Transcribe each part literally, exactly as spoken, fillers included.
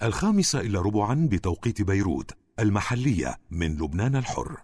الخامسة إلا ربعا بتوقيت بيروت المحلية من لبنان الحر.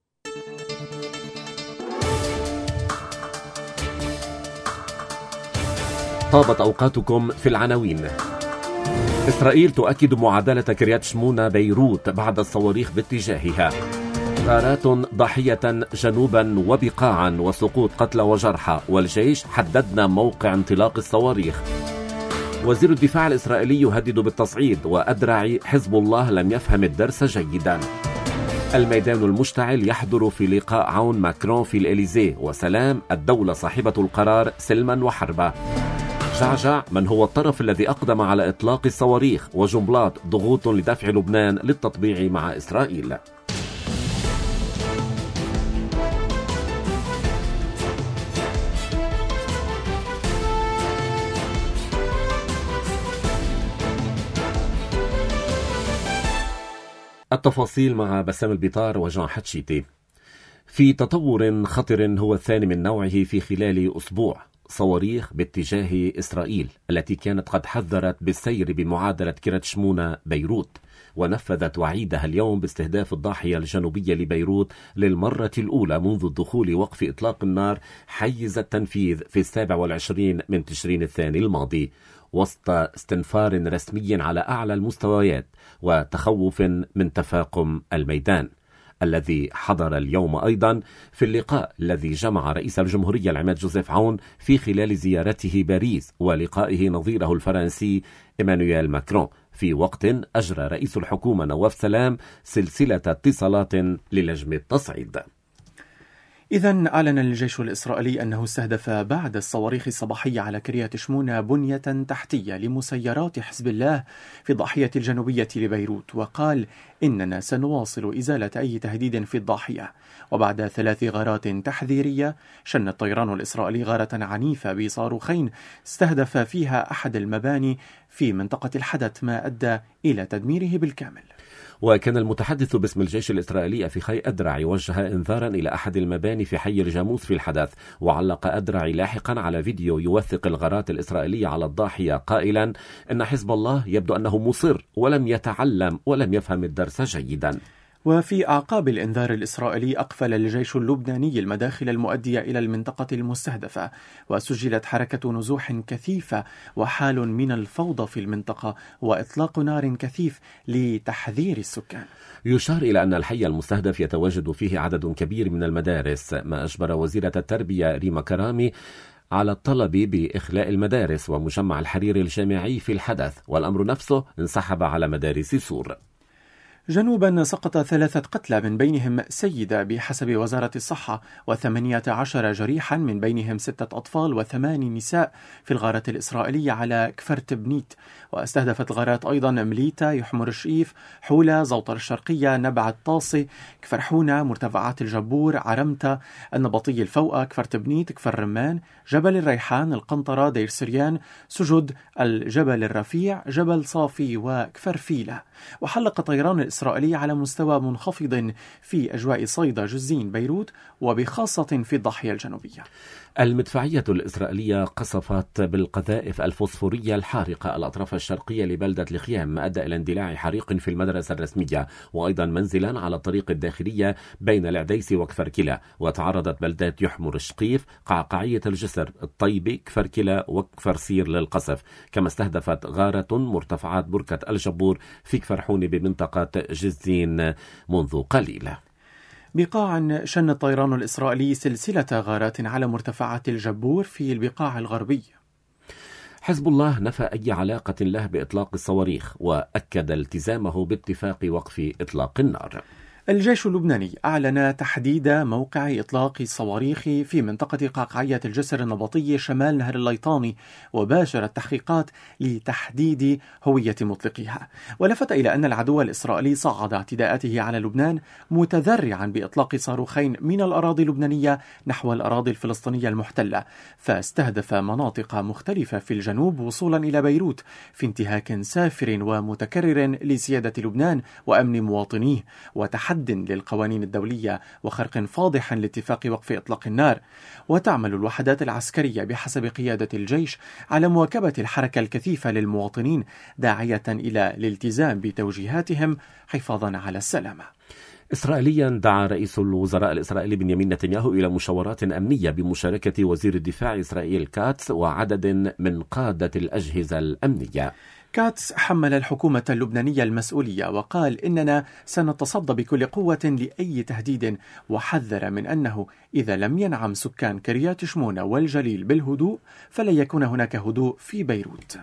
طابت أوقاتكم في العناوين. إسرائيل تؤكد معادلة كريات شمونة بيروت بعد الصواريخ باتجاهها. غارات ضحية جنوبا وبقاعا وسقوط قتلى وجرحى، والجيش حددنا موقع انطلاق الصواريخ. وزير الدفاع الإسرائيلي يهدد بالتصعيد، وأدرعي حزب الله لم يفهم الدرس جيدا. الميدان المشتعل يحضر في لقاء عون ماكرون في الإليزيه، وسلام الدولة صاحبة القرار سلما وحربا. جعجع من هو الطرف الذي أقدم على إطلاق الصواريخ، وجنبلاط ضغوط لدفع لبنان للتطبيع مع إسرائيل. التفاصيل مع بسام البيطار وجان حتشيتي. في تطور خطر هو الثاني من نوعه في خلال أسبوع، صواريخ باتجاه إسرائيل التي كانت قد حذرت بالسير بمعادلة كريات شمونة بيروت، ونفذت وعيدها اليوم باستهداف الضاحية الجنوبية لبيروت للمرة الأولى منذ الدخول وقف إطلاق النار حيز التنفيذ في السابع والعشرين من تشرين الثاني الماضي، وسط استنفار رسمي على أعلى المستويات وتخوف من تفاقم الميدان، الذي حضر اليوم أيضا في اللقاء الذي جمع رئيس الجمهورية العماد جوزيف عون في خلال زيارته باريس ولقائه نظيره الفرنسي إيمانويل ماكرون، في وقت أجرى رئيس الحكومة نواف سلام سلسلة اتصالات للجم التصعيد. إذن أعلن الجيش الإسرائيلي أنه استهدف بعد الصواريخ الصباحية على كريات شمونة بنية تحتية لمسيرات حزب الله في الضاحية الجنوبية لبيروت، وقال إننا سنواصل إزالة أي تهديد في الضاحية. وبعد ثلاث غارات تحذيرية شن الطيران الإسرائيلي غارة عنيفة بصاروخين استهدف فيها أحد المباني في منطقة الحدث، ما أدى إلى تدميره بالكامل. وكان المتحدث باسم الجيش الإسرائيلي أفيخاي أدرعي وجه إنذارا إلى أحد المباني في حي الجاموس في الحدث، وعلق أدرعي لاحقا على فيديو يوثق الغارات الإسرائيلية على الضاحية قائلا إن حزب الله يبدو أنه مصر ولم يتعلم ولم يفهم الدرس جيدا. وفي أعقاب الإنذار الإسرائيلي أقفل الجيش اللبناني المداخل المؤدية إلى المنطقة المستهدفة، وسجلت حركة نزوح كثيفة وحال من الفوضى في المنطقة وإطلاق نار كثيف لتحذير السكان. يشار إلى أن الحي المستهدف يتواجد فيه عدد كبير من المدارس، ما أجبر وزيرة التربية ريما كرامي على الطلب بإخلاء المدارس ومجمع الحرير الجامعي في الحدث، والأمر نفسه انسحب على مدارس سور. جنوبا سقط ثلاثة قتلى من بينهم سيدة بحسب وزارة الصحة، وثمانية عشر جريحا من بينهم ستة أطفال وثمان نساء في الغارة الإسرائيلية على كفر تبنيت. واستهدفت الغارات أيضا مليتا، يحمر الشئيف، حولة، زوطر الشرقية، نبع الطاسي، كفر حونة، مرتفعات الجبور، عرمتة، النبطي الفوقة، كفر تبنيت، كفر رمان، جبل الريحان، القنطرة، دير سريان، سجد، الجبل الرفيع، جبل صافي، وكفر فيلة. وحلق طيران الإسرائيلي على مستوى منخفض في أجواء صيدا، جزين، بيروت، وبخاصة في الضاحية الجنوبية. المدفعية الإسرائيلية قصفت بالقذائف الفوسفورية الحارقة الأطراف الشرقية لبلدة الخيام، ما أدى إلى اندلاع حريق في المدرسة الرسمية، وأيضا منزلا على الطريق الداخلية بين العديس وكفر كلا. وتعرضت بلدات يحمر الشقيف، قعقعية الجسر، الطيبة، كفر كلا، وكفر سير للقصف. كما استهدفت غارة مرتفعات بركة الجبور في كفر حونة بمنطقة جزين منذ قليل. بقاع شن الطيران الإسرائيلي سلسلة غارات على مرتفعات الجبور في البقاع الغربي. حزب الله نفى أي علاقة له بإطلاق الصواريخ، وأكد التزامه باتفاق وقف إطلاق النار. الجيش اللبناني أعلن تحديد موقع إطلاق الصواريخ في منطقة قعقعية الجسر النبطي شمال نهر الليطاني، وباشر التحقيقات لتحديد هوية مطلقها. ولفت إلى أن العدو الإسرائيلي صعد اعتداءاته على لبنان متذرعا بإطلاق صاروخين من الأراضي اللبنانية نحو الأراضي الفلسطينية المحتلة، فاستهدف مناطق مختلفة في الجنوب وصولا إلى بيروت في انتهاك سافر ومتكرر لسيادة لبنان وأمن مواطنيه. وتحدث حد للقوانين الدولية وخرق فاضح لاتفاق وقف إطلاق النار. وتعمل الوحدات العسكرية بحسب قيادة الجيش على مواكبة الحركة الكثيفة للمواطنين، داعية إلى الالتزام بتوجيهاتهم حفاظا على السلامة. إسرائيليا دعا رئيس الوزراء الإسرائيلي بنيامين نتنياهو إلى مشاورات أمنية بمشاركة وزير الدفاع إسرائيل كاتس وعدد من قادة الأجهزة الأمنية. كاتس حمل الحكومة اللبنانية المسؤولية وقال إننا سنتصدى بكل قوة لأي تهديد، وحذر من أنه إذا لم ينعم سكان كريات شمونة والجليل بالهدوء فلن يكون هناك هدوء في بيروت.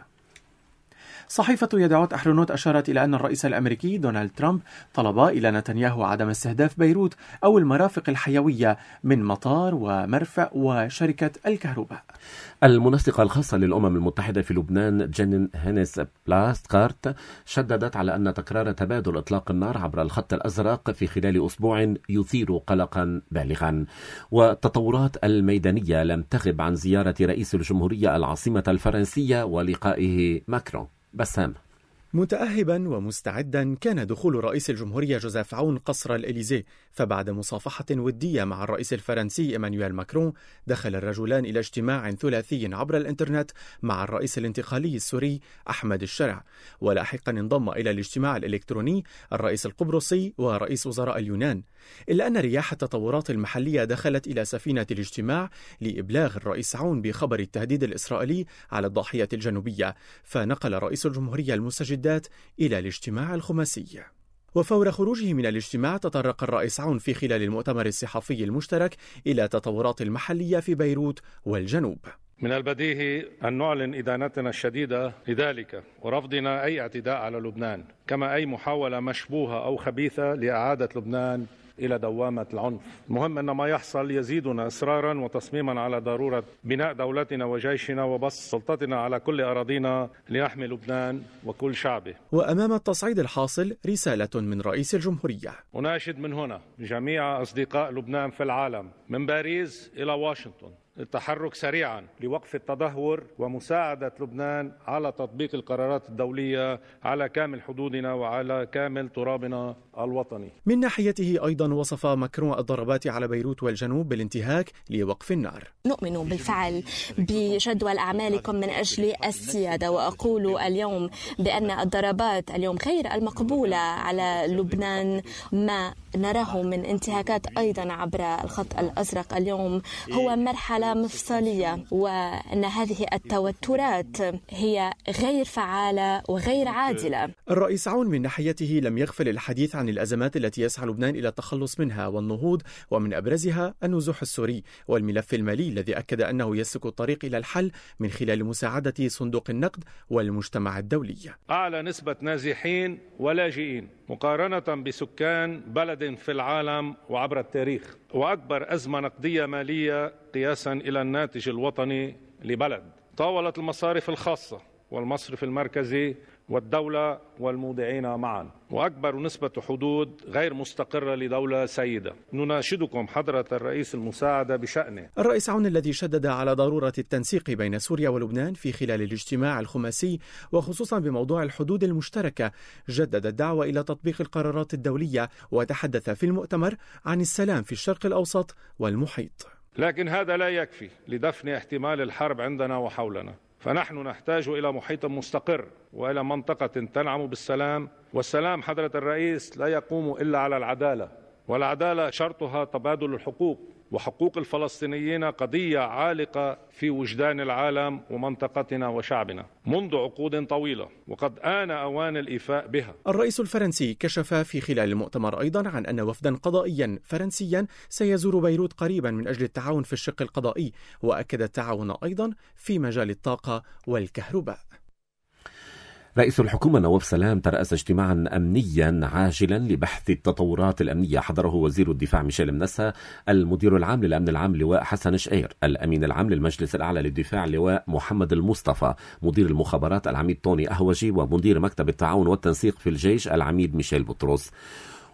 صحيفة يدعوت أحرنوت أشارت إلى أن الرئيس الأمريكي دونالد ترامب طلب إلى نتنياهو عدم استهداف بيروت أو المرافق الحيوية من مطار ومرفأ وشركة الكهرباء. المنسقة الخاصة للأمم المتحدة في لبنان جين هينيس بلاستكارت شددت على أن تكرار تبادل إطلاق النار عبر الخط الأزرق في خلال أسبوع يثير قلقا بالغا. والتطورات الميدانية لم تغب عن زيارة رئيس الجمهورية العاصمة الفرنسية ولقائه ماكرون. بسام. متأهبا ومستعدا كان دخول رئيس الجمهورية جوزيف عون قصر الإليزيه، فبعد مصافحة ودية مع الرئيس الفرنسي إيمانويل ماكرون دخل الرجلان إلى اجتماع ثلاثي عبر الإنترنت مع الرئيس الانتقالي السوري أحمد الشرع، ولاحقا انضم إلى الاجتماع الإلكتروني الرئيس القبرصي ورئيس وزراء اليونان. إلا أن رياح التطورات المحلية دخلت إلى سفينة الاجتماع لإبلاغ الرئيس عون بخبر التهديد الإسرائيلي على الضاحية الجنوبية، فنقل رئيس الجمهورية المستجدات إلى الاجتماع الخماسي. وفور خروجه من الاجتماع تطرق الرئيس عون في خلال المؤتمر الصحفي المشترك إلى التطورات المحلية في بيروت والجنوب. من البديهي أن نعلن إدانتنا الشديدة لذلك ورفضنا أي اعتداء على لبنان، كما أي محاولة مشبوهة أو خبيثة لإعادة لبنان إلى دوامة العنف. المهم أن ما يحصل يزيدنا إصرارا وتصميما على ضرورة بناء دولتنا وجيشنا وبسط سلطتنا على كل أراضينا ليحمي لبنان وكل شعبه. وأمام التصعيد الحاصل رسالة من رئيس الجمهورية. أناشد من هنا جميع أصدقاء لبنان في العالم من باريس إلى واشنطن التحرك سريعا لوقف التدهور ومساعدة لبنان على تطبيق القرارات الدولية على كامل حدودنا وعلى كامل ترابنا الوطني. من ناحيته أيضا وصف ماكرون الضربات على بيروت والجنوب بالانتهاك لوقف النار. نؤمن بالفعل بجدول أعمالكم من أجل السيادة، وأقول اليوم بأن الضربات اليوم غير المقبولة على لبنان. ما نراه من انتهاكات أيضا عبر الخط الأزرق اليوم هو مرحلة مفصلية، وأن هذه التوترات هي غير فعالة وغير عادلة. الرئيس عون من ناحيته لم يغفل الحديث عن الأزمات التي يسعى لبنان إلى التخلص منها والنهوض، ومن أبرزها النزوح السوري والملف المالي الذي أكد أنه يسلك الطريق إلى الحل من خلال مساعدة صندوق النقد والمجتمع الدولي. أعلى نسبة نازحين ولاجئين مقارنة بسكان بلد في العالم وعبر التاريخ، وأكبر أزمة نقدية مالية قياسا إلى الناتج الوطني لبلد. طاولت المصارف الخاصة والمصرف المركزي والدولة والمودعين معا، وأكبر نسبة حدود غير مستقرة لدولة سيدة. نناشدكم حضرة الرئيس المساعدة بشأنه. الرئيس عون الذي شدد على ضرورة التنسيق بين سوريا ولبنان في خلال الاجتماع الخماسي وخصوصا بموضوع الحدود المشتركة، جدد الدعوة إلى تطبيق القرارات الدولية وتحدث في المؤتمر عن السلام في الشرق الأوسط والمحيط. لكن هذا لا يكفي لدفن احتمال الحرب عندنا وحولنا، فنحن نحتاج إلى محيط مستقر وإلى منطقة تنعم بالسلام. والسلام حضرة الرئيس لا يقوم إلا على العدالة، والعدالة شرطها تبادل الحقوق، وحقوق الفلسطينيين قضية عالقة في وجدان العالم ومنطقتنا وشعبنا منذ عقود طويلة، وقد آن أوان الإيفاء بها. الرئيس الفرنسي كشف في خلال المؤتمر أيضا عن أن وفدا قضائيا فرنسيا سيزور بيروت قريبا من أجل التعاون في الشق القضائي، وأكد التعاون أيضا في مجال الطاقة والكهرباء. رئيس الحكومة نواف سلام ترأس اجتماعا أمنيا عاجلا لبحث التطورات الأمنية حضره وزير الدفاع ميشيل منسا، المدير العام للأمن العام لواء حسن شعير، الأمين العام للمجلس الأعلى للدفاع لواء محمد المصطفى، مدير المخابرات العميد توني أهوجي، ومدير مكتب التعاون والتنسيق في الجيش العميد ميشيل بطرس.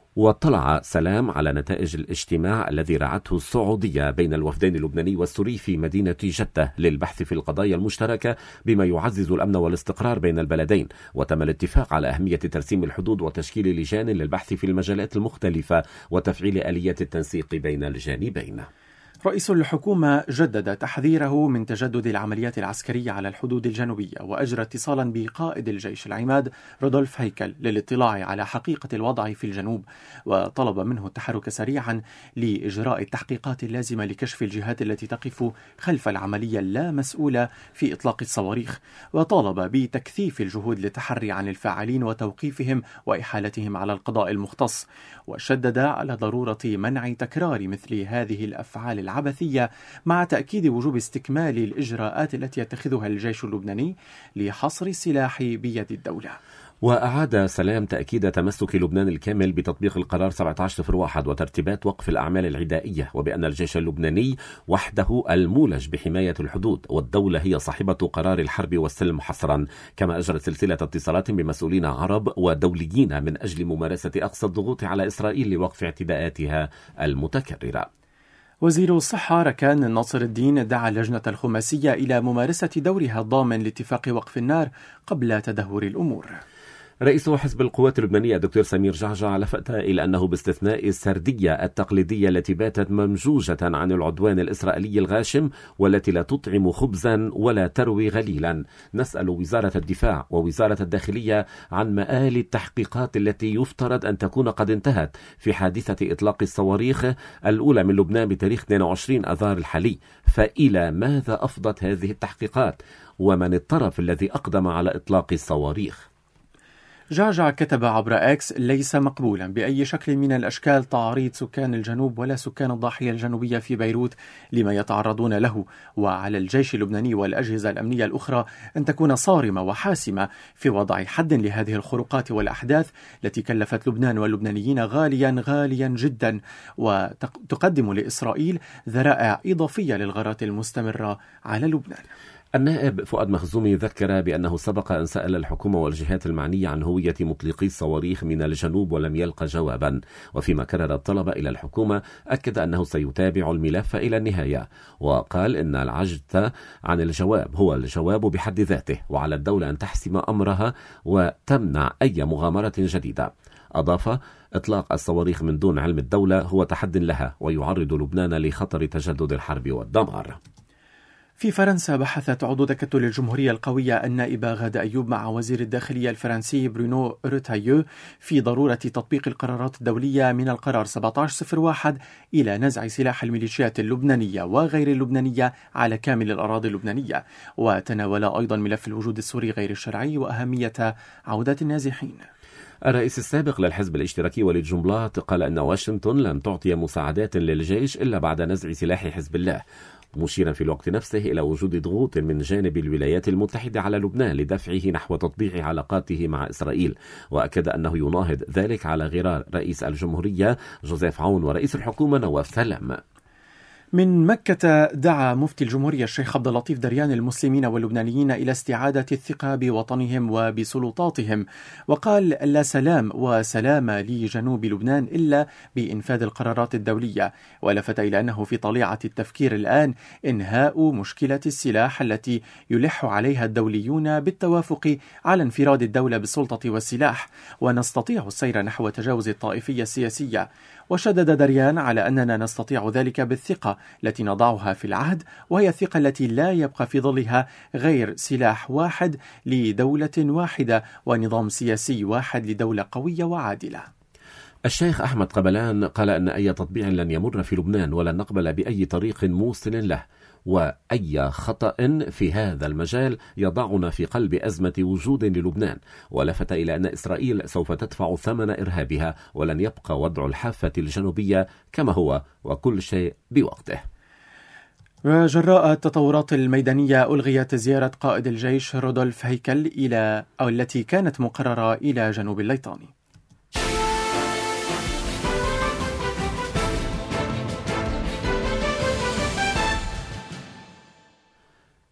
واطلع سلام على نتائج الاجتماع الذي رعته السعودية بين الوفدين اللبناني والسوري في مدينة جدة للبحث في القضايا المشتركة بما يعزز الأمن والاستقرار بين البلدين. وتم الاتفاق على أهمية ترسيم الحدود وتشكيل لجان للبحث في المجالات المختلفة وتفعيل آليات التنسيق بين الجانبين. رئيس الحكومة جدد تحذيره من تجدد العمليات العسكرية على الحدود الجنوبية، وأجرى اتصالا بقائد الجيش العماد رودولف هيكل للاطلاع على حقيقة الوضع في الجنوب، وطلب منه التحرك سريعا لإجراء التحقيقات اللازمة لكشف الجهات التي تقف خلف العملية اللامسؤولة في إطلاق الصواريخ، وطالب بتكثيف الجهود للتحري عن الفاعلين وتوقيفهم وإحالتهم على القضاء المختص، وشدد على ضرورة منع تكرار مثل هذه الأفعال العبثية، مع تأكيد وجوب استكمال الإجراءات التي يتخذها الجيش اللبناني لحصر السلاح بيد الدولة. وأعاد سلام تأكيد تمسك لبنان الكامل بتطبيق القرار سبعة عشر صفر واحد وترتيبات وقف الأعمال العدائية، وبأن الجيش اللبناني وحده المولج بحماية الحدود، والدولة هي صاحبة قرار الحرب والسلم حصرا. كما أجرت سلسلة اتصالات بمسؤولين عرب ودوليين من أجل ممارسة أقصى الضغوط على إسرائيل لوقف اعتداءاتها المتكررة. وزير الصحة ركان ناصر الدين دعا اللجنة الخماسية إلى ممارسة دورها الضامن لاتفاق وقف النار قبل تدهور الأمور. رئيس حزب القوات اللبنانية دكتور سمير جعجع لفت إلى أنه باستثناء السردية التقليدية التي باتت ممجوجة عن العدوان الإسرائيلي الغاشم والتي لا تطعم خبزا ولا تروي غليلا، نسأل وزارة الدفاع ووزارة الداخلية عن مآل التحقيقات التي يفترض أن تكون قد انتهت في حادثة إطلاق الصواريخ الأولى من لبنان بتاريخ اثنين وعشرين أذار الحالي، فإلى ماذا أفضت هذه التحقيقات؟ ومن الطرف الذي أقدم على إطلاق الصواريخ؟ جعجع كتب عبر اكس: ليس مقبولا بأي شكل من الأشكال تعريض سكان الجنوب ولا سكان الضاحية الجنوبية في بيروت لما يتعرضون له، وعلى الجيش اللبناني والأجهزة الأمنية الأخرى أن تكون صارمة وحاسمة في وضع حد لهذه الخروقات والأحداث التي كلفت لبنان واللبنانيين غاليا غاليا جدا، وتقدم لإسرائيل ذرائع إضافية للغارات المستمرة على لبنان. النائب فؤاد مخزومي ذكر بأنه سبق أن سأل الحكومة والجهات المعنية عن هوية مطلقي الصواريخ من الجنوب ولم يلقى جوابا، وفيما كرر الطلب إلى الحكومة أكد أنه سيتابع الملف إلى النهاية، وقال إن العجز عن الجواب هو الجواب بحد ذاته، وعلى الدولة أن تحسم أمرها وتمنع أي مغامرة جديدة. أضاف: إطلاق الصواريخ من دون علم الدولة هو تحد لها ويعرض لبنان لخطر تجدد الحرب والدمار. في فرنسا بحثت عضو تكتل الجمهورية القوية النائبة غادة أيوب مع وزير الداخلية الفرنسي برونو روتايو في ضرورة تطبيق القرارات الدولية من القرار سبعة عشر صفر واحد إلى نزع سلاح الميليشيات اللبنانية وغير اللبنانية على كامل الأراضي اللبنانية، وتناول أيضا ملف الوجود السوري غير الشرعي وأهمية عودة النازحين. الرئيس السابق للحزب الاشتراكي وليد جنبلاط قال أن واشنطن لن تعطي مساعدات للجيش إلا بعد نزع سلاح حزب الله، مشيرا في الوقت نفسه إلى وجود ضغوط من جانب الولايات المتحدة على لبنان لدفعه نحو تطبيع علاقاته مع إسرائيل، وأكد أنه يناهض ذلك على غرار رئيس الجمهورية جوزيف عون ورئيس الحكومة نواف سلام. من مكة دعا مفتي الجمهورية الشيخ عبد اللطيف دريان المسلمين واللبنانيين إلى استعادة الثقة بوطنهم وبسلطاتهم، وقال: لا سلام وسلام لجنوب لبنان إلا بإنفاذ القرارات الدولية، ولفت إلى أنه في طليعة التفكير الآن إنهاء مشكلة السلاح التي يلح عليها الدوليون بالتوافق على انفراد الدولة بالسلطة والسلاح، ونستطيع السير نحو تجاوز الطائفية السياسية. وشدد دريان على أننا نستطيع ذلك بالثقة التي نضعها في العهد، وهي الثقة التي لا يبقى في ظلها غير سلاح واحد لدولة واحدة ونظام سياسي واحد لدولة قوية وعادلة. الشيخ أحمد قبلان قال أن أي تطبيع لن يمر في لبنان ولن نقبل بأي طريق موصل له، وأي خطأ في هذا المجال يضعنا في قلب أزمة وجود للبنان، ولفت إلى أن إسرائيل سوف تدفع ثمن إرهابها ولن يبقى وضع الحافة الجنوبية كما هو وكل شيء بوقته. وجراء التطورات الميدانية ألغيت زيارة قائد الجيش رودولف هيكل إلى أو التي كانت مقررة إلى جنوب الليطاني.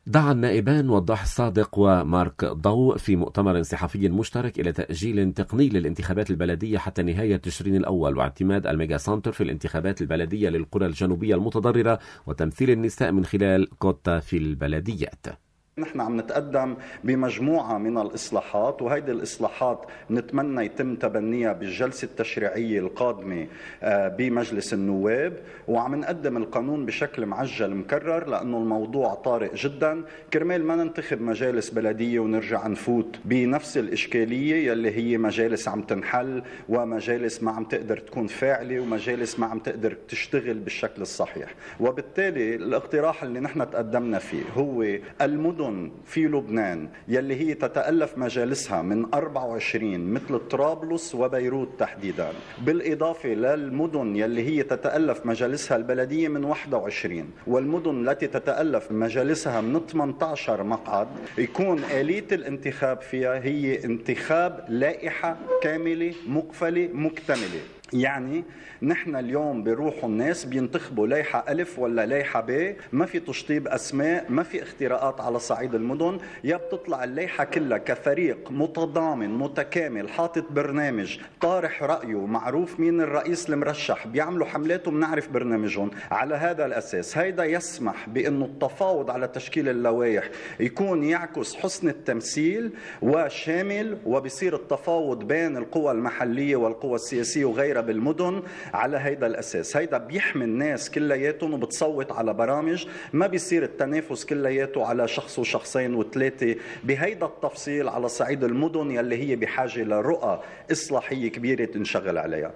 دعا النائبان وضاح الصادق ومارك ضوء في مؤتمر صحفي مشترك إلى تأجيل تقني للانتخابات البلدية حتى نهاية تشرين الأول، واعتماد الميجا سنتر في الانتخابات البلدية للقرى الجنوبية المتضررة، وتمثيل النساء من خلال كوتا في البلديات. نحن عم نتقدم بمجموعة من الإصلاحات، وهيدي الإصلاحات نتمنى يتم تبنيها بالجلسة التشريعية القادمة بمجلس النواب، وعم نقدم القانون بشكل معجل مكرر لأنه الموضوع طارئ جدا، كرمال ما ننتخب مجالس بلدية ونرجع نفوت بنفس الإشكالية يلي هي مجالس عم تنحل ومجالس ما عم تقدر تكون فاعلة ومجالس ما عم تقدر تشتغل بالشكل الصحيح. وبالتالي الاقتراح اللي نحن تقدمنا فيه هو المدن في لبنان يلي هي تتألف مجالسها من أربعة وعشرين مثل طرابلس وبيروت تحديدا، بالإضافة للمدن يلي هي تتألف مجالسها البلدية من واحد وعشرين، والمدن التي تتألف مجالسها من ثمانية عشر مقعد، يكون آلية الانتخاب فيها هي انتخاب لائحة كاملة مقفلة مكتملة. يعني نحن اليوم بيروحوا الناس بينتخبوا لائحة ألف ولا لائحة ب، ما في تشطيب أسماء، ما في اختراقات على صعيد المدن، يا بتطلع اللائحة كلها كفريق متضامن متكامل حاطط برنامج طارح رأيه، معروف مين الرئيس المرشح، بيعملوا حملات وبنعرف برنامجهم. على هذا الأساس هيدا يسمح بأنه التفاوض على تشكيل اللوائح يكون يعكس حسن التمثيل وشامل، وبصير التفاوض بين القوى المحلية والقوى السياسية وغيرها بالمدن على هيدا الأساس. هيدا بيحمي الناس كلياتهم وبتصوت على برامج، ما بيصير التنافس كلياته على شخص وشخصين وثلاثة بهيدا التفصيل على صعيد المدن يلي هي بحاجة لرؤى إصلاحية كبيرة تنشغل عليها.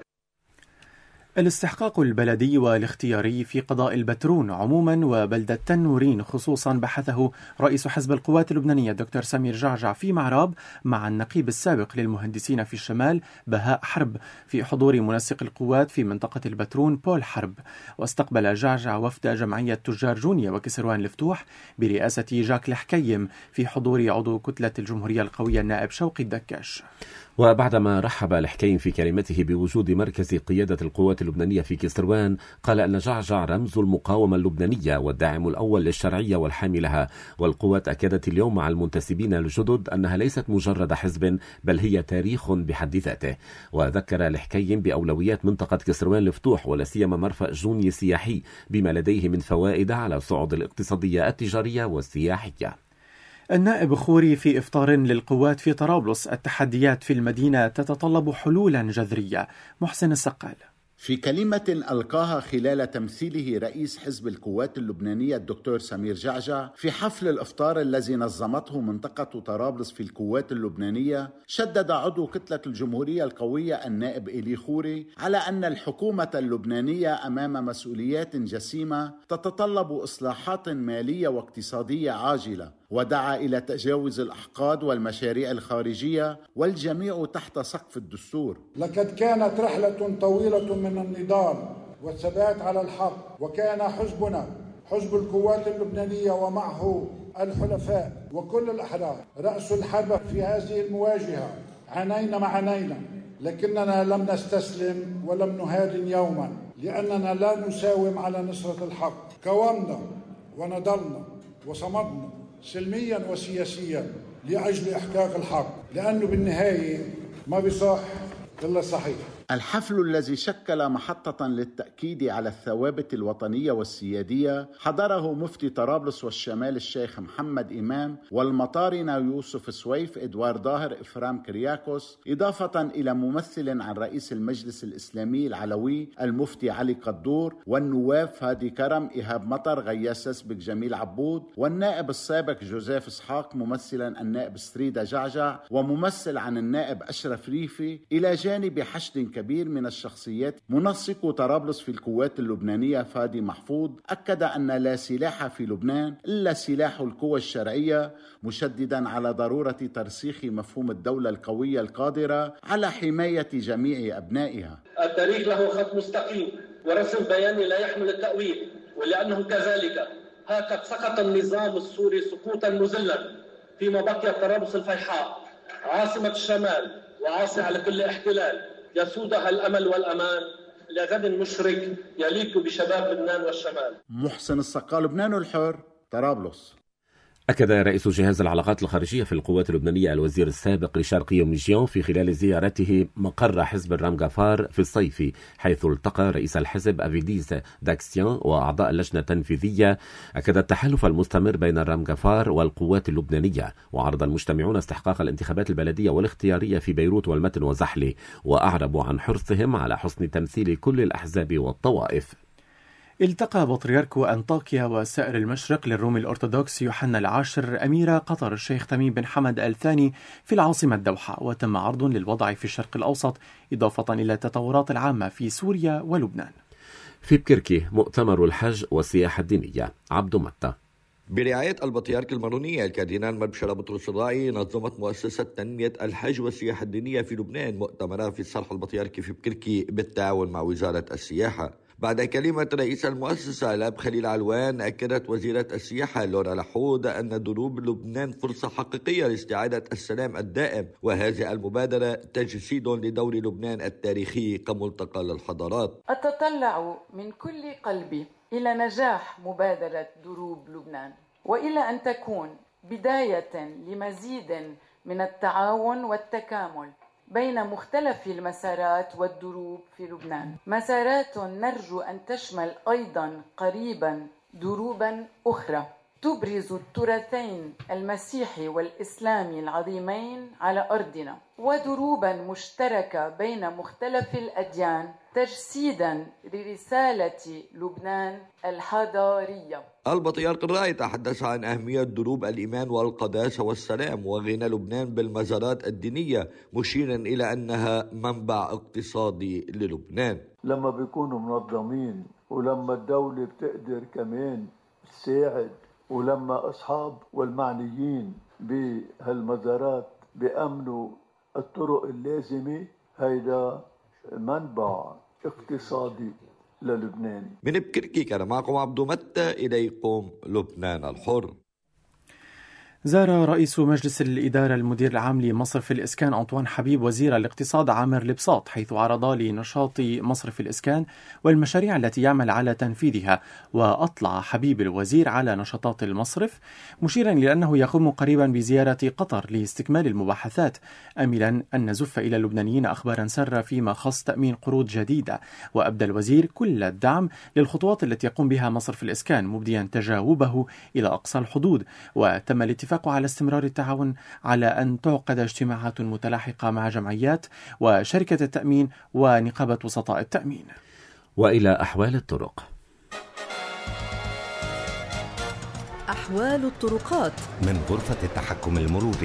الاستحقاق البلدي والاختياري في قضاء البترون عموما وبلدة تنورين خصوصا بحثه رئيس حزب القوات اللبنانية الدكتور سمير جعجع في معراب مع النقيب السابق للمهندسين في الشمال بهاء حرب في حضور منسق القوات في منطقة البترون بول حرب. واستقبل جعجع وفد جمعية تجار جونيا وكسروان الفتوح برئاسة جاك الحكيم في حضور عضو كتلة الجمهورية القوية النائب شوقي الدكاش. وبعدما رحب الحكيم في كلمته بوجود مركز قيادة القوات اللبنانية في كسروان، قال أن جعجع رمز المقاومة اللبنانية والداعم الأول للشرعية والحامي لها، والقوات أكدت اليوم مع المنتسبين الجدد أنها ليست مجرد حزب بل هي تاريخ بحد ذاته. وذكر الحكيم بأولويات منطقة كسروان الفتوح ولا سيما مرفأ جوني السياحي بما لديه من فوائد على الصعود الاقتصادية التجارية والسياحية. النائب خوري في إفطار للقوات في طرابلس: التحديات في المدينة تتطلب حلولا جذرية. محسن السقال. في كلمة ألقاها خلال تمثيله رئيس حزب القوات اللبنانية الدكتور سمير جعجع في حفل الإفطار الذي نظمته منطقة طرابلس في القوات اللبنانية، شدد عضو كتلة الجمهورية القوية النائب إلي خوري على أن الحكومة اللبنانية أمام مسؤوليات جسيمة تتطلب إصلاحات مالية واقتصادية عاجلة، ودعا إلى تجاوز الأحقاد والمشاريع الخارجية والجميع تحت سقف الدستور. لقد كانت رحلة طويلة من النضال والثبات على الحق، وكان حزبنا حزب القوات اللبنانية ومعه الحلفاء وكل الأحرار رأس الحرب في هذه المواجهة عانينا مع عانينا، لكننا لم نستسلم ولم نهادن يوما، لأننا لا نساوم على نصرة الحق. قاومنا ونضلنا وصمدنا سلميا وسياسيا لأجل إحقاق الحق، لأنه بالنهاية ما بيصح إلا صحيح. الحفل الذي شكل محطة للتأكيد على الثوابت الوطنية والسيادية حضره مفتي طرابلس والشمال الشيخ محمد إمام، والمطارنة يوسف سويف، إدوار ظاهر، إفرام كرياكوس، إضافة إلى ممثل عن رئيس المجلس الإسلامي العلوي المفتي علي قدور، والنواب فادي كرم، إيهاب مطر، غياس سسبك، جميل عبود، والنائب السابق جوزيف إسحاق، ممثلا النائب ستريدا جعجع، وممثل عن النائب أشرف ريفي، إلى جانب حشد كبير من الشخصيات. منسق طرابلس في القوات اللبنانية فادي محفوظ أكد أن لا سلاح في لبنان إلا سلاح القوى الشرعية، مشددا على ضرورة ترسيخ مفهوم الدولة القوية القادرة على حماية جميع أبنائها. التاريخ له خط مستقيم ورسم بياني لا يحمل التأويل، ولأنه كذلك ها قد سقط النظام السوري سقوطا مذلا، فيما بقيت طرابلس الفيحاء عاصمة الشمال وعاصمة على كل احتلال يسودها الأمل والأمان لغد مشرق يليق بشباب لبنان والشمال. محسن السقال، لبنان الحر، طرابلس. أكد رئيس جهاز العلاقات الخارجية في القوات اللبنانية الوزير السابق ريشار قيوميجيون في خلال زيارته مقر حزب الرامغافار في الصيف، حيث التقى رئيس الحزب أفيديس داكسيان وأعضاء اللجنة التنفيذية. أكد التحالف المستمر بين الرامغافار والقوات اللبنانية، وعرض المجتمعون استحقاق الانتخابات البلدية والاختيارية في بيروت والمتن وزحلة، وأعربوا عن حرصهم على حسن تمثيل كل الأحزاب والطوائف. التقى بطريرك أنطاكيا وسائر المشرق للروم الأرثوذكس يوحنا العاشر أمير قطر الشيخ تميم بن حمد الثاني في العاصمة الدوحة، وتم عرض للوضع في الشرق الأوسط إضافة إلى التطورات العامة في سوريا ولبنان. في بكركي مؤتمر الحج والسياحة الدينية. عبد متى. برعاية البطريرك المارونية الكاردينال مربشرة بطرس الراعي، نظمت مؤسسة تنمية الحج والسياحة الدينية في لبنان مؤتمرا في الصرح البطريركي في بكركي بالتعاون مع وزارة السياحة. بعد كلمة رئيس المؤسسة الأب خليل علوان، أكدت وزيرة السياحة لورا لحود أن دروب لبنان فرصة حقيقية لاستعادة السلام الدائم، وهذه المبادرة تجسيد لدور لبنان التاريخي كملتقى للحضارات. أتطلع من كل قلبي إلى نجاح مبادرة دروب لبنان، وإلى أن تكون بداية لمزيد من التعاون والتكامل بين مختلف المسارات والدروب في لبنان، مسارات نرجو أن تشمل أيضا قريبا دروبا أخرى تبرز التراثين المسيحي والإسلامي العظيمين على أرضنا، ودروبا مشتركة بين مختلف الأديان تجسيدا لرسالة لبنان الحضارية. البطريرك الراعي تحدث عن أهمية دروب الإيمان والقداسة والسلام وغنى لبنان بالمزارات الدينية، مشيرا إلى أنها منبع اقتصادي للبنان. لما بيكونوا منظمين، ولما الدولة بتقدر كمان تساعد، ولما أصحاب والمعنيين بهالمزارات بيأمنوا الطرق اللازمة، هيدا منبع اقتصادي للبنان. من بكركي كان معكم عبد متى، إليكم لبنان الحر. زار رئيس مجلس الإدارة المدير العام لمصرف الإسكان أنطوان حبيب وزير الاقتصاد عامر لبساط، حيث عرض لنشاط مصرف الإسكان والمشاريع التي يعمل على تنفيذها. وأطلع حبيب الوزير على نشاطات المصرف، مشيرا إلى أنه يقوم قريبا بزيارة قطر لاستكمال المباحثات، آملا أن نزف إلى اللبنانيين أخبارا سارة فيما خص تأمين قروض جديدة. وأبدى الوزير كل الدعم للخطوات التي يقوم بها مصرف الإسكان، مبديا تجاوبه إلى أقصى الحدود. وتم الاتفاق على استمرار التعاون على أن تعقد اجتماعات متلاحقة مع جمعيات وشركة التأمين ونقابة وسطاء التأمين. وإلى أحوال الطرق. أحوال الطرقات من غرفة التحكم المروري.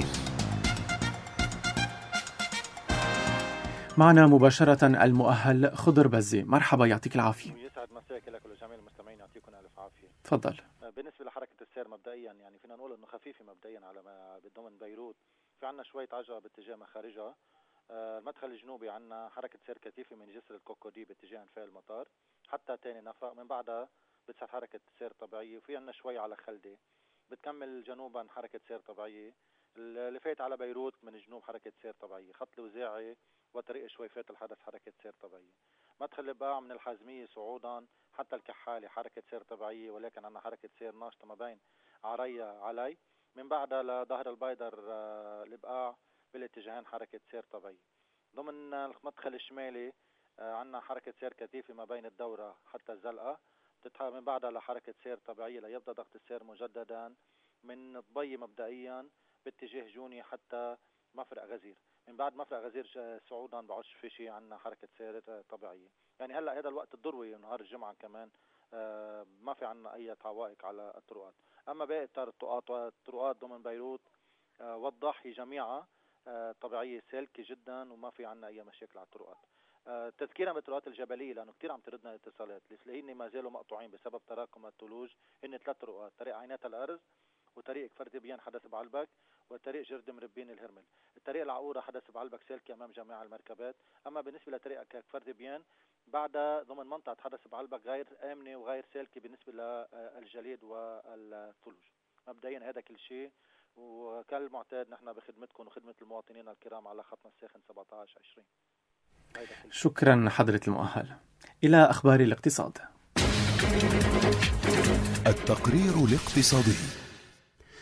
معنا مباشرة المؤهل خضر بزي. مرحبا، يعطيك العافية. يسعد مساك لك ولجميع المستمعين، يعطيكم ألف عافية. تفضل. بالنسبة لحركة السير مبدئيا يعني فينا نقول انه خفيفة مبدئيا على ما بالضمن بيروت، في عنا شوية عجلة باتجاه مخارجها. آه المدخل الجنوبي عنا حركة سير كثيفة من جسر الكوكودي باتجاه انفاق المطار حتى تاني نفق، من بعدها بتصير حركة سير طبيعية، وفي عنا شوي على خلدة بتكمل جنوبا حركة سير طبيعية. اللي فات على بيروت من جنوب حركة سير طبيعية، خط الوزاعي وطريق شوي فات الحدث حركة سير طبيعية. مدخل الباع من الحازمية صعودا حتى الكحالة حركة سير طبيعية، ولكن عنا حركة سير ناشطة ما بين عريا علي، من بعدها لظهر البيدر البقاع بالاتجاهين حركة سير طبيعية. ضمن المدخل الشمالي عنا حركة سير كثيفة ما بين الدورة حتى الزلقة، من بعدها لحركة سير طبيعية ليبدأ ضغط السير مجددا من الضي مبدئيا باتجاه جوني حتى مفرق غزير. من بعد مفرق غزير صعودا بعش في شيء عنا حركة سير طبيعية. يعني هلا هذا الوقت الذروي نهار الجمعة كمان آه ما في عنا أي عوائق على الطرقات. أما باقي الطرقات والطرقات ضمن بيروت آه والضاحي جميعها آه طبيعية سالكة جدا، وما في عنا أي مشاكل على الطرقات. آه تذكيرا بالطرقات الجبلية لأنه كتير عم تردنا اتصالات، اللي ما زالوا مقطوعين بسبب تراكم الثلوج. هن ثلاث طرقات: طريق عينات الأرز، وطريق كفر دبيان حدث بعلبك، وطريق جرد مربين الهرمل. الطريق العقورة حدث بعلبك سالكة أمام جميع المركبات. أما بالنسبة لطريق كفر دبيان بعد ضمن منطقة حدث بعلبك غير آمنة وغير سالكة بالنسبة للجليد والثلوج. مبدئيا هذا كل شيء، وكالمعتاد نحن بخدمتكم وخدمة المواطنين الكرام على خطنا الساخن سبعة عشر عشرين. شكرا حضرة المؤهل. إلى أخبار الاقتصاد. التقرير الاقتصادي.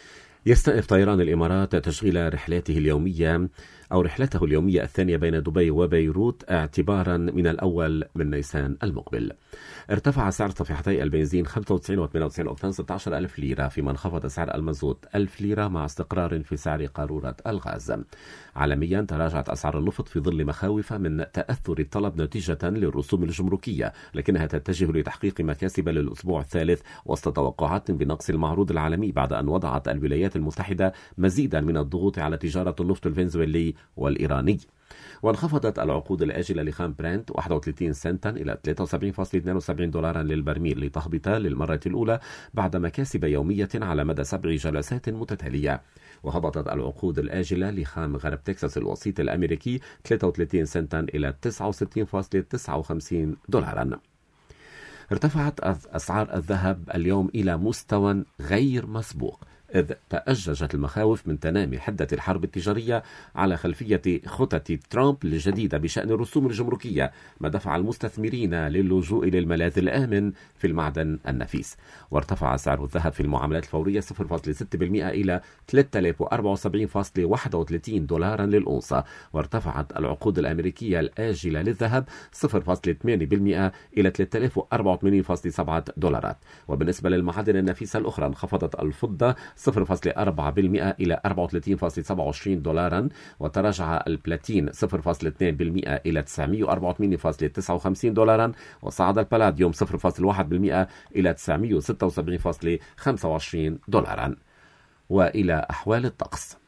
يستأنف طيران الإمارات تشغيل رحلاته اليومية أو رحلته اليومية الثانية بين دبي وبيروت اعتبارا من الأول من نيسان المقبل. ارتفع سعر صفيحتي البنزين خمسة وتسعين وثمانية وتسعين أوكتان ستة عشر ألف ليرة، فيما انخفض سعر المازوت ألف ليرة مع استقرار في سعر قارورة الغاز. عالميا تراجعت أسعار النفط في ظل مخاوف من تأثر الطلب نتيجة للرسوم الجمركية، لكنها تتجه لتحقيق مكاسب للأسبوع الثالث وسط توقعات بنقص المعروض العالمي بعد أن وضعت الولايات المتحدة مزيدا من الضغوط على تجارة النفط الفنزويلي والإيراني. وانخفضت العقود الآجلة لخام برنت واحد وثلاثين سنتا إلى ثلاثة وسبعين فاصلة اثنين وسبعين دولارا للبرميل لتهبط للمرة الأولى بعد مكاسب يومية على مدى سبع جلسات متتالية. وهبطت العقود الآجلة لخام غرب تكساس الوسيط الأمريكي ثلاثة وثلاثين سنتا إلى تسعة وستين فاصلة تسعة وخمسين دولارا. ارتفعت أسعار الذهب اليوم إلى مستوى غير مسبوق، إذ تأججت المخاوف من تنامي حدة الحرب التجارية على خلفية خطط ترامب الجديدة بشأن الرسوم الجمركية، ما دفع المستثمرين للجوء للملاذ الآمن في المعدن النفيس. وارتفع سعر الذهب في المعاملات الفورية صفر فاصلة ستة بالمئة إلى ثلاثة آلاف وأربعة وسبعين فاصلة واحد وثلاثين دولارا للأونصة، وارتفعت العقود الأمريكية الآجلة للذهب صفر فاصلة ثمانية بالمئة إلى ثلاثة آلاف وأربعة وثمانين فاصلة سبعة دولارات. وبالنسبة للمعادن النفيسة الأخرى انخفضت الفضة صفر فاصلة أربعة بالمئة إلى أربعة وثلاثين فاصلة سبعة وعشرين دولارا، وتراجع البلاتين صفر فاصلة اثنين بالمئة إلى تسعمئة وأربعة وثمانين فاصلة تسعة وخمسين دولارا، وصعد البلاديوم صفر فاصلة واحد بالمئة إلى تسعمئة وستة وسبعين فاصلة خمسة وعشرين دولارا. وإلى أحوال الطقس.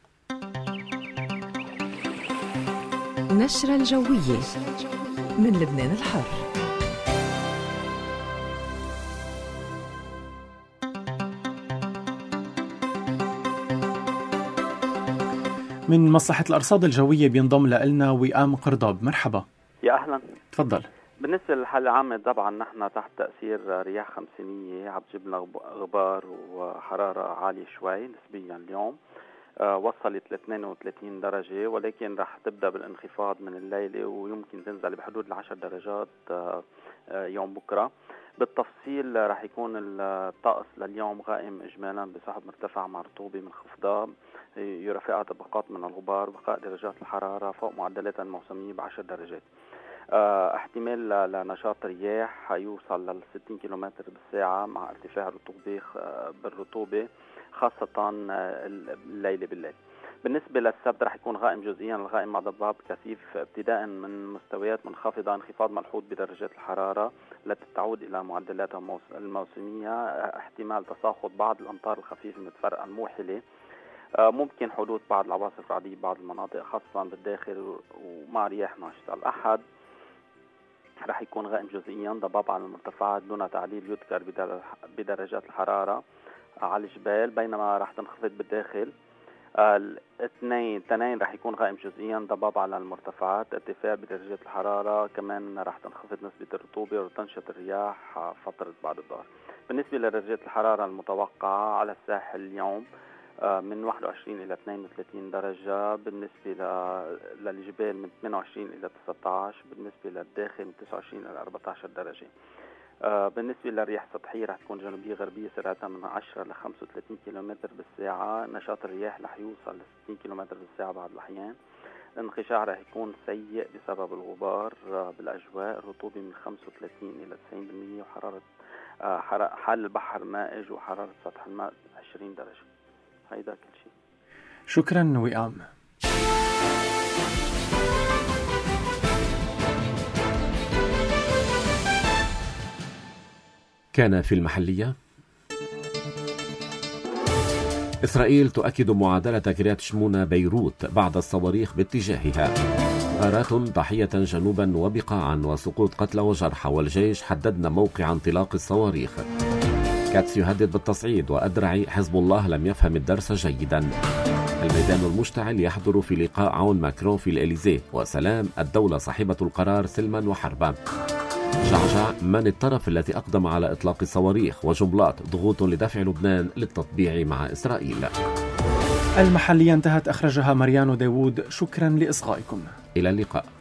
نشرة الجوية من لبنان الحر. من مصلحة الأرصاد الجوية بينضم لنا وئام قرضاب. مرحبا. يا أهلا. تفضل. بالنسبة للحالة العامة طبعا نحن تحت تأثير رياح خمسينية عم تجيب لنا غبار وحرارة عالية شوي نسبيا اليوم، أه وصلت ل اثنين وثلاثين درجة، ولكن راح تبدأ بالانخفاض من الليلة ويمكن تنزل بحدود العشر درجات أه أه يوم بكرة. بالتفصيل راح يكون الطقس لليوم غائم إجمالا بسحب مرتفع مع رطوبة منخفضة يرافقها طبقات من الغبار، بقاء درجات الحرارة فوق معدلات الموسمية بعشر درجات. اه احتمال لنشاط رياح يوصل لل ستين كيلومتر بالساعة مع ارتفاع الرطوبة بالرطوبة خاصة الليلة بالليل. بالنسبة للسبت رح يكون غائم جزئيا، الغائم مع ضباب كثيف ابتداء من مستويات منخفضة، انخفاض ملحوظ بدرجات الحرارة التي تعود إلى معدلاتها الموسمية، احتمال تساقط بعض الأمطار الخفيفة متفرقة الموحلة، ممكن حدوث بعض العواصف الرعدية ببعض المناطق خاصة بالداخل ومع رياح ناشطة. الأحد رح يكون غائم جزئيا، ضباب على المرتفعات دون تعليل يذكر بدرجات الحرارة على الجبال، بينما رح تنخفض بالداخل. الاثنين تنين رح يكون غائم جزئيا، ضباب على المرتفعات، ارتفاع بدرجات الحرارة، كمان رح تنخفض نسبة الرطوبة وتنشط الرياح فترة بعد الظهر. بالنسبة لدرجات الحرارة المتوقعة على الساحل اليوم من واحد وعشرين إلى اثنين وثلاثين درجة، بالنسبة للجبال من ثمانية وعشرين إلى تسعة عشر، بالنسبة للداخل من تسعة وعشرين إلى أربعة عشر درجة. بالنسبة للرياح السطحية رح تكون جنوبية غربية سرعتها من عشرة إلى خمسة وثلاثين كيلومتر بالساعة، نشاط الرياح رح يوصل ل ستين كيلومتر بالساعة بعض الأحيان. الانخشاع رح يكون سيء بسبب الغبار بالأجواء، الرطوبة من خمسة وثلاثين إلى تسعين بالمئة، وحرارة حال البحر مائج وحرارة سطح الماء عشرين درجة. هيدا كل شيء. شكرا وئام. كان في المحلية. إسرائيل تؤكد معادلة كريات شمونة بيروت بعد الصواريخ باتجاهها. غارات ضحية جنوبا وبقاعا وسقوط قتلى وجرحى، والجيش حددنا موقع انطلاق الصواريخ. كاتس يهدد بالتصعيد، وأدرعي حزب الله لم يفهم الدرس جيدا. الميدان المشتعل يحضر في لقاء عون ماكرون في الإليزيه، وسلام الدولة صاحبة القرار سلما وحربا. جعجع من الطرف الذي أقدم على إطلاق الصواريخ، وجملات ضغوط لدفع لبنان للتطبيع مع إسرائيل. المحلية انتهت، أخرجها مريانو داوود. شكرا لإصغائكم. إلى اللقاء.